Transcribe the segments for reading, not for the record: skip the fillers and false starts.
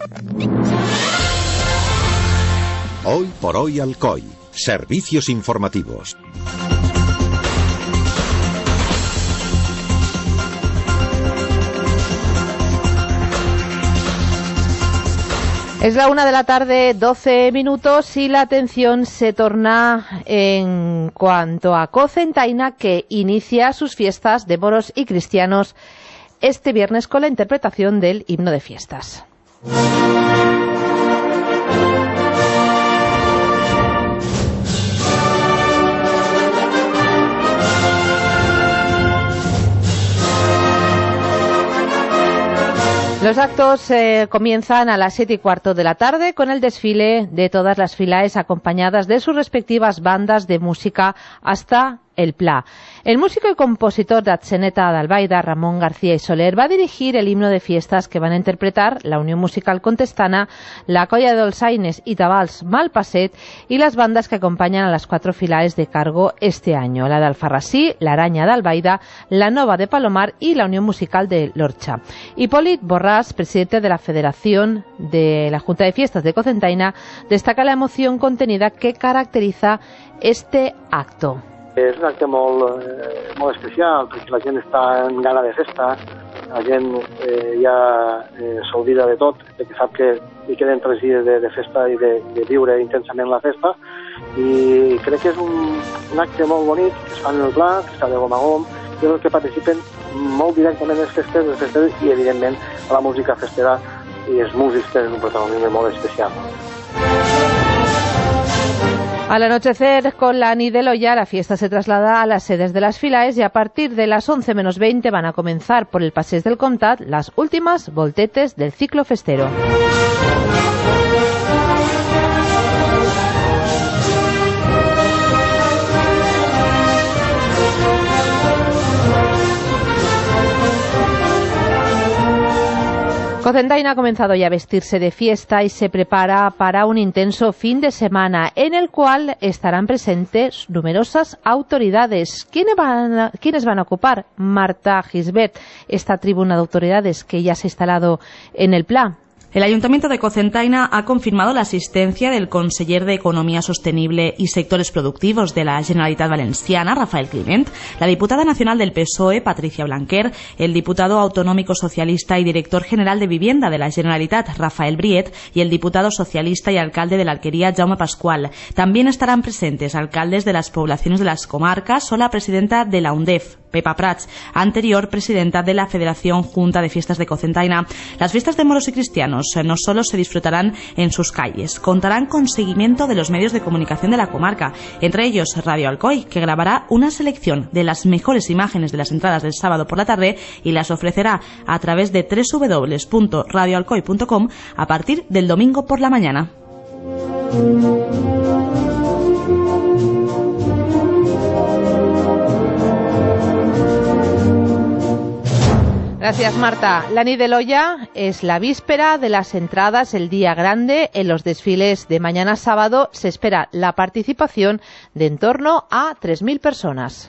Hoy por hoy Alcoy. Servicios informativos. Es la 1:12 p.m. y la atención se torna en cuanto a Cocentaina, que inicia sus fiestas de moros y cristianos este viernes con la interpretación del himno de fiestas. Los actos comienzan a las 7:15 de la tarde con el desfile de todas las filaes acompañadas de sus respectivas bandas de música hasta el Pla. El músico y compositor de Atzeneta d'Albaida, Ramón García y Soler, va a dirigir el himno de fiestas que van a interpretar la Unión Musical Contestana, la Colla dels Aines y Tabals Malpasset y las bandas que acompañan a las 4 filaes de cargo este año, la de Alfarrasí, la Araña d'Albaida, la Nova de Palomar y la Unión Musical de l'Orcha. Hipòlit Borràs, presidente de la Federación de la Junta de Fiestas de Cocentaina, destaca la emoción contenida que caracteriza este acto. És un acte molt especial, perquè la gent està en gana de festa, la gent ja s'oblida de tot, perquè sap que hi queden 3 dies de festa i de viure intensament la festa, i crec que és un acte molt bonic, que es fa en el Pla, que està de gom a gom, i en el que participen molt directament els festers i evidentment la música festera, i els músics tenen un protagonisme molt especial. Al anochecer, con la Nit de l'Olla, la fiesta se traslada a las sedes de las filaes y a partir de las 11:20 van a comenzar por el Passeig del Comtat las últimas voltetes del ciclo festero. Cocentaina ha comenzado ya a vestirse de fiesta y se prepara para un intenso fin de semana en el cual estarán presentes numerosas autoridades. ¿Quiénes van a ocupar, Marta Gisbert, esta tribuna de autoridades que ya se ha instalado en el Pla? El Ayuntamiento de Cocentaina ha confirmado la asistencia del conseller de Economía Sostenible y Sectores Productivos de la Generalitat Valenciana, Rafael Climent, la diputada nacional del PSOE, Patricia Blanquer, el diputado autonómico socialista y director general de Vivienda de la Generalitat, Rafael Briet, y el diputado socialista y alcalde de la Alquería, Jaume Pascual. También estarán presentes alcaldes de las poblaciones de las comarcas o la presidenta de la UNDEF, Pepa Prats, anterior presidenta de la Federación Junta de Fiestas de Cocentaina. Las fiestas de moros y cristianos no solo se disfrutarán en sus calles, contarán con seguimiento de los medios de comunicación de la comarca, entre ellos Radio Alcoy, que grabará una selección de las mejores imágenes de las entradas del sábado por la tarde y las ofrecerá a través de www.radioalcoy.com a partir del domingo por la mañana. Gracias, Marta. La Nit de l'Olla es la víspera de las entradas, el día grande. En los desfiles de mañana sábado se espera la participación de en torno a 3.000 personas.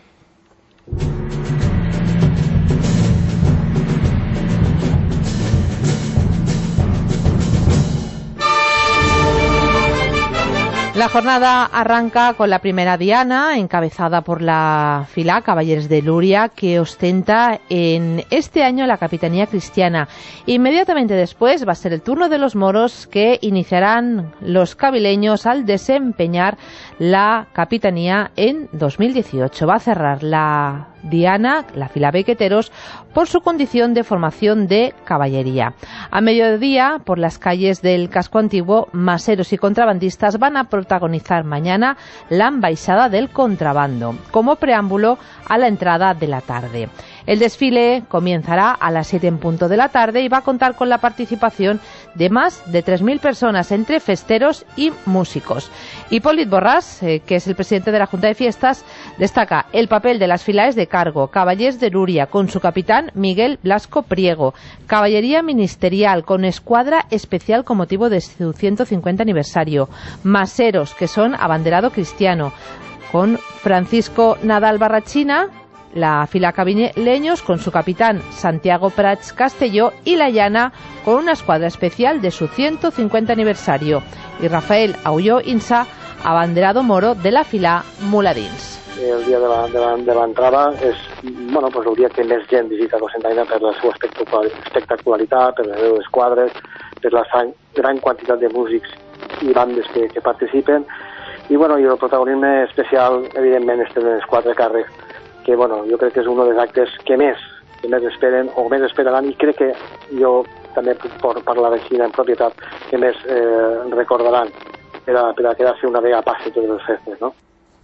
La jornada arranca con la primera diana, encabezada por la fila Cavallers de Lúria, que ostenta en este año la capitanía cristiana. Inmediatamente después va a ser el turno de los moros, que iniciarán los cabileños al desempeñar la capitanía en 2018. Va a cerrar la diana, la fila Bequeteros, por su condición de formación de caballería. A mediodía, por las calles del casco antiguo, maseros y contrabandistas van a protagonizar mañana la embaixada del contrabando, como preámbulo a la entrada de la tarde. El desfile comenzará a las 7 en punto de la tarde y va a contar con la participación de más de 3.000 personas, entre festeros y músicos. Hipòlit Borràs, que es el presidente de la Junta de Fiestas, destaca el papel de las filaes de cargo, Cavallers de Lúria, con su capitán Miguel Blasco Priego, caballería ministerial con escuadra especial con motivo de su 150 aniversario, maseros, que son abanderado cristiano, con Francisco Nadal Barrachina, la fila Cabileños con su capitán Santiago Prats Castelló y la Llana con una escuadra especial de su 150 aniversario, i Rafael Aulló Insa, abanderado moro de la fila Muladins. El dia de l'entrada és pues el dia que més gent visita Cocentaina per la seva espectacularitat, per les seves quadres, per la gran quantitat de músics i bandes que participen, i el protagonisme especial evidentment és els 4 càrrecs, que jo crec que és un dels actes que més esperen o més esperaran, i crec que jo també puc parlar així en propietat, que més recordaran per a quedar-se una vegada passi totes les festes, no?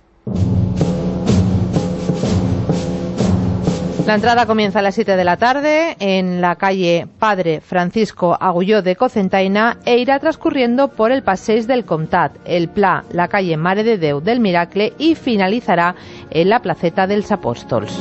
La entrada comienza a las 7 de la tarde en la calle Padre Francisco Agulló de Cocentaina e irá transcurriendo por el Passeig del Comtat, el Pla, la calle Mare de Déu del Miracle y finalizará en la Placeta dels Apòstols.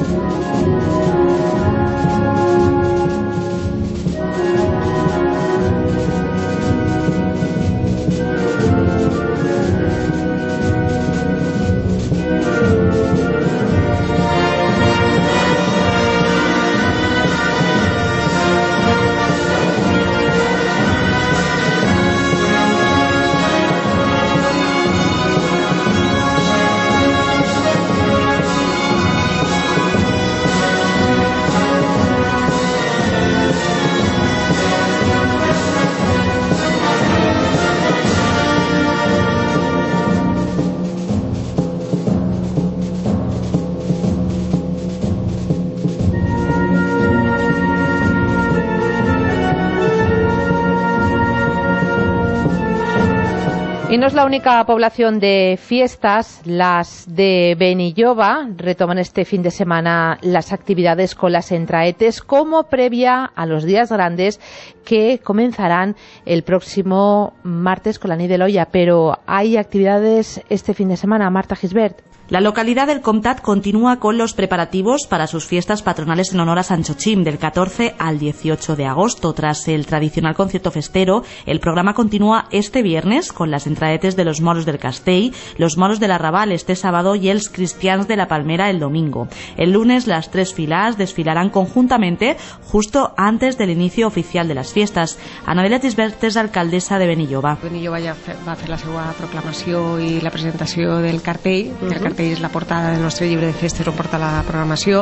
Y no es la única población de fiestas. Las de Benilloba retoman este fin de semana las actividades con las entraetes como previa a los días grandes que comenzarán el próximo martes con la nit de l'Olla. Pero hay actividades este fin de semana, Marta Gisbert. La localidad del Comtat continúa con los preparativos para sus fiestas patronales en honor a San Xochim del 14 al 18 de agosto. Tras el tradicional concierto festero, el programa continúa este viernes con las entraetes de los moros del Castell, los moros del Arrabal este sábado y els cristians de la Palmera el domingo. El lunes las 3 filas desfilarán conjuntamente justo antes del inicio oficial de las fiestas. Anabela Gisbert és alcaldessa de Benilloba. Benilloba ja va fer la seva proclamació i la presentació del cartell. El cartell és la portada del nostre llibre de festes on porta la programació,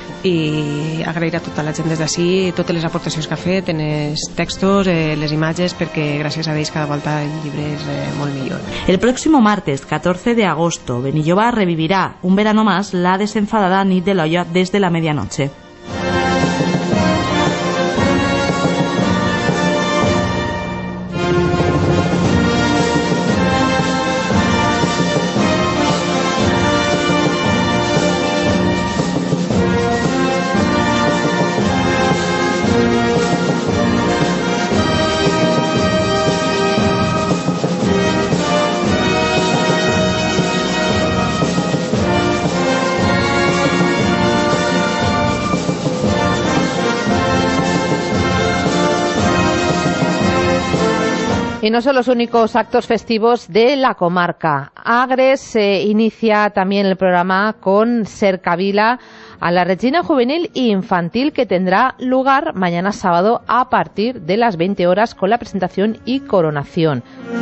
i agrair a tota la gent des d'ací totes les aportacions que ha fet en els textos, les imatges, perquè gràcies a ells cada volta el llibre és molt millor. El próximo martes 14 de agosto Benilloba revivirá un verano más la desenfadada nit de l'Olla desde la medianoche. Y no son los únicos actos festivos de la comarca. Agres inicia también el programa con Cercavila a la Regina Juvenil e Infantil, que tendrá lugar mañana sábado a partir de las 20 horas con la presentación y coronación.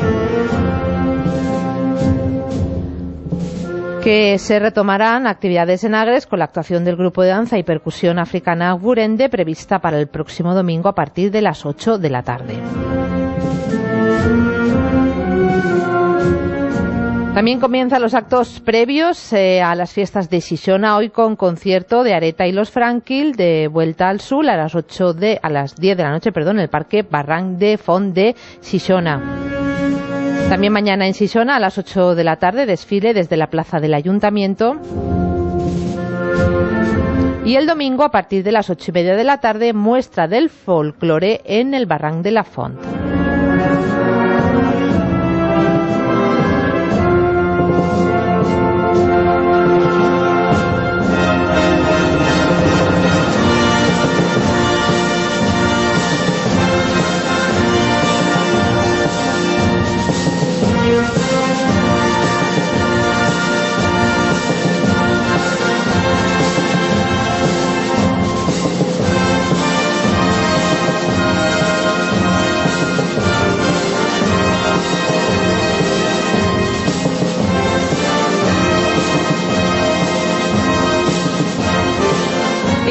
Que se retomarán actividades en Agres con la actuación del grupo de danza y percusión africana Gurende, prevista para el próximo domingo a partir de las 8 de la tarde. También comienzan los actos previos a las fiestas de Xixona, hoy con concierto de Areta y los Franquil de Vuelta al Sur a las 10 de la noche, en el Parque Barranc de Font de Xixona. También mañana en Xixona a las 8 de la tarde desfile desde la plaza del Ayuntamiento. Y el domingo a partir de las 8:30 de la tarde muestra del folclore en el Barranc de la Font.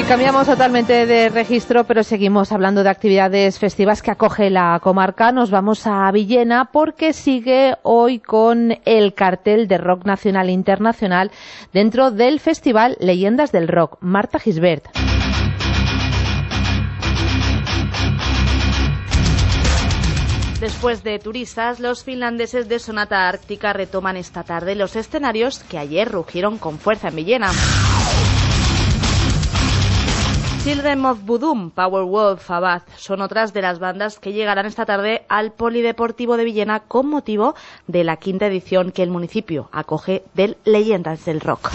Cambiamos totalmente de registro, pero seguimos hablando de actividades festivas que acoge la comarca. Nos vamos a Villena porque sigue hoy con el cartel de rock nacional e internacional dentro del festival Leyendas del Rock. Marta Gisbert. Después de Turistas, los finlandeses de Sonata Ártica retoman esta tarde los escenarios que ayer rugieron con fuerza en Villena. Children of Bodom, Powerwolf, Abad son otras de las bandas que llegarán esta tarde al Polideportivo de Villena con motivo de la 5ª edición que el municipio acoge del Leyendas del Rock.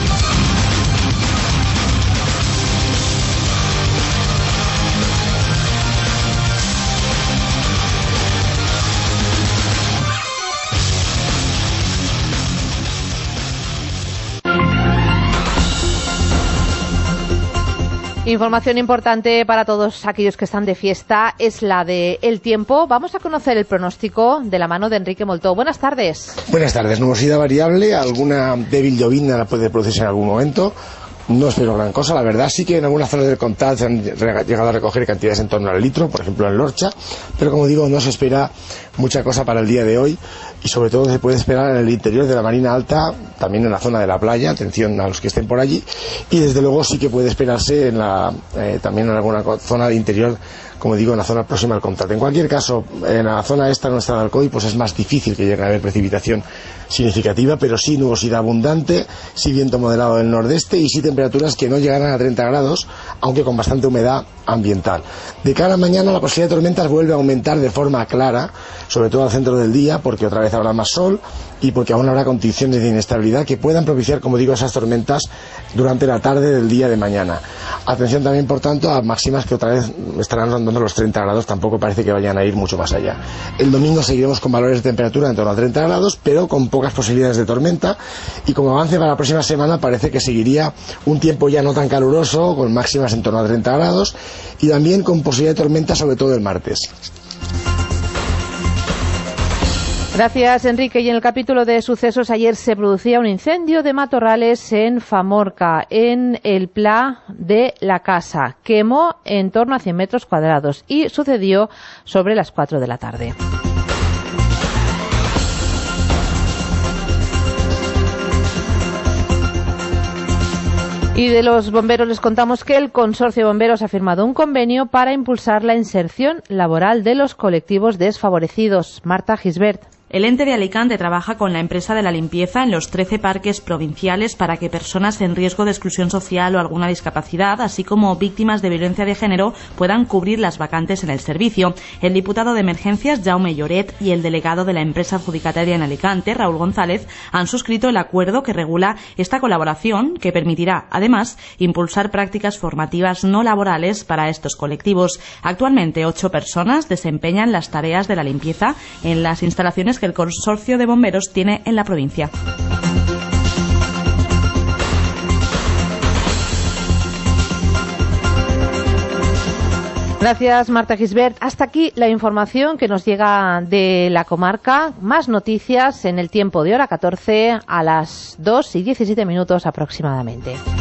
Información importante para todos aquellos que están de fiesta es la de el tiempo. Vamos a conocer el pronóstico de la mano de Enrique Moltó. Buenas tardes. Buenas tardes. Nubosidad variable, alguna débil llovizna puede producirse en algún momento. No espero gran cosa, la verdad. Sí que en algunas zonas del Comtat se han llegado a recoger cantidades en torno al litro, por ejemplo en Lorcha, pero como digo, no se espera mucha cosa para el día de hoy y sobre todo se puede esperar en el interior de la Marina Alta, también en la zona de la playa, atención a los que estén por allí, y desde luego sí que puede esperarse también en alguna zona de interior, como digo, en la zona próxima al Comtat. En cualquier caso, en la zona esta nuestra de Alcoy, pues es más difícil que llegue a haber precipitación significativa, pero sí nubosidad abundante, sí viento moderado del nordeste y sí temperaturas que no llegarán a 30 grados, aunque con bastante humedad ambiental. De cara a mañana la posibilidad de tormentas vuelve a aumentar de forma clara, sobre todo al centro del día, porque otra vez habrá más sol y porque aún habrá condiciones de inestabilidad que puedan propiciar, como digo, esas tormentas durante la tarde del día de mañana. Atención también, por tanto, a máximas que otra vez estarán rondando los 30 grados, tampoco parece que vayan a ir mucho más allá. El domingo seguiremos con valores de temperatura en torno a 30 grados, pero con pocas posibilidades de tormenta, y como avance para la próxima semana parece que seguiría un tiempo ya no tan caluroso, con máximas en torno a 30 grados, y también con posibilidad de tormenta sobre todo el martes. Gracias, Enrique. Y en el capítulo de sucesos, ayer se producía un incendio de matorrales en Famorca, en el Pla de la Casa. Quemó en torno a 100 metros cuadrados y sucedió sobre las 4 de la tarde. Y de los bomberos les contamos que el Consorcio de Bomberos ha firmado un convenio para impulsar la inserción laboral de los colectivos desfavorecidos. Marta Gisbert. El ente de Alicante trabaja con la empresa de la limpieza en los 13 parques provinciales para que personas en riesgo de exclusión social o alguna discapacidad, así como víctimas de violencia de género, puedan cubrir las vacantes en el servicio. El diputado de Emergencias, Jaume Lloret, y el delegado de la empresa adjudicataria en Alicante, Raúl González, han suscrito el acuerdo que regula esta colaboración, que permitirá, además, impulsar prácticas formativas no laborales para estos colectivos. Actualmente, 8 personas desempeñan las tareas de la limpieza en las instalaciones que el Consorcio de Bomberos tiene en la provincia. Gracias, Marta Gisbert. Hasta aquí la información que nos llega de la comarca. Más noticias en el tiempo de hora 14 a las 2:17 aproximadamente.